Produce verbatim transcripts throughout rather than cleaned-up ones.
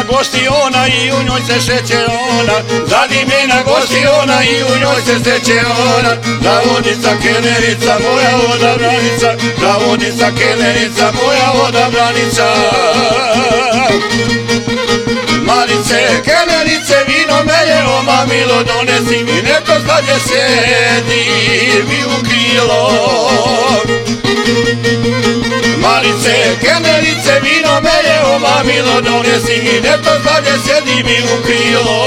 gostiona i u njoj se šeće ona, zadimljena gostiona i u njoj se šeće ona. Zavonica kelerica, moja odabranica, zavonica kelerica, moja odabranica. Malice, kelerice, vino me je omamilo, donesi mi neko sladje sjedi mi u krilo. Malice, kelerice, vino me je omamilo, donesi mi neko sladje sjedi mi u krilo.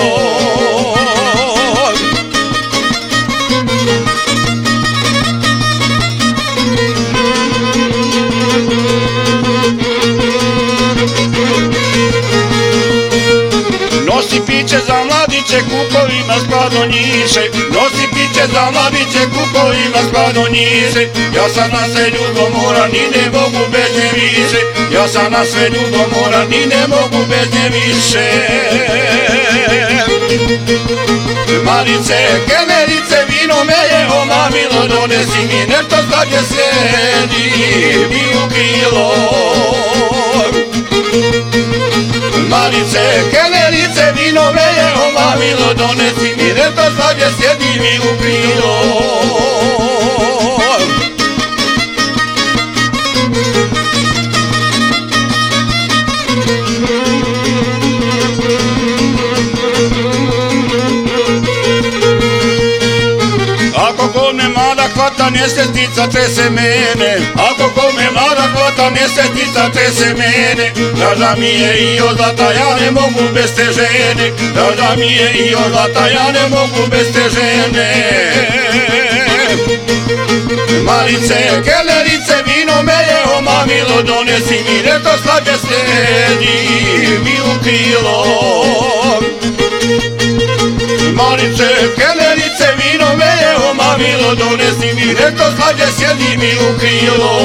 Nosi piće za mladiće, kukovima skladonjiše, nosi piće za mladiće, kukovima skladonjiše. Ja sam na sve ljubomoran i ne mogu bez nje više, ja sam na sve ljubomoran i ne mogu bez nje više. Malice, kelerice, vino me je omamilo, donesi mi nešto sladje sjedi mi u krilo. Malice, kelerice, vino me je omamilo, donesi mi nešto sladje sjedi mi u krilo. Ako kome mlada hvata mjesečnica trese mene, ako kome mlada hvata mjesečnica trese mene, draža mi je i od zlata, ja ne mogu bez te žene, draža mi je i od zlata, ja ne mogu bez te žene. Malice, kelerice, vino me je omamilo, donesi mi nešto sladje sjedi mi u krilo. Malice, kelerice, vino me je omamilo, donesi mi nešto sladje sjedi mi u krilo.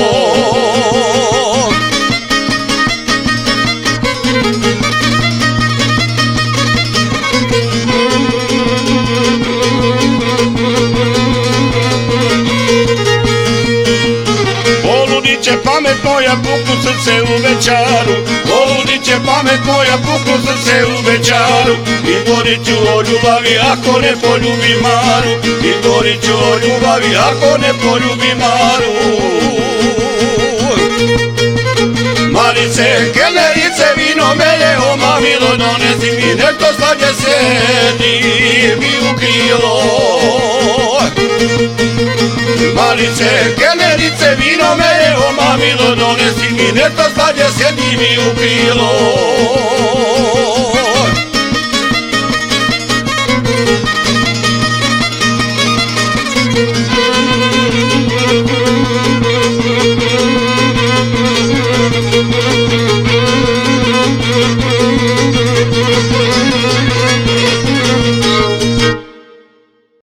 Poludiće pamet moja, puknu srce u večaru, poludiće pamet moja, puknu srce u večaru. Izgorit ću o ljubavi ako ne poljubim Maru, izgorit ću o ljubavi ako ne poljubim Maru. Malice, kelerice, vino me je omamilo, donesi mi nešto sladje sjedi mi u krilo. Malice, kelerice, vino me je omamilo, donesi mi nešto sladje sjedi mi u krilo.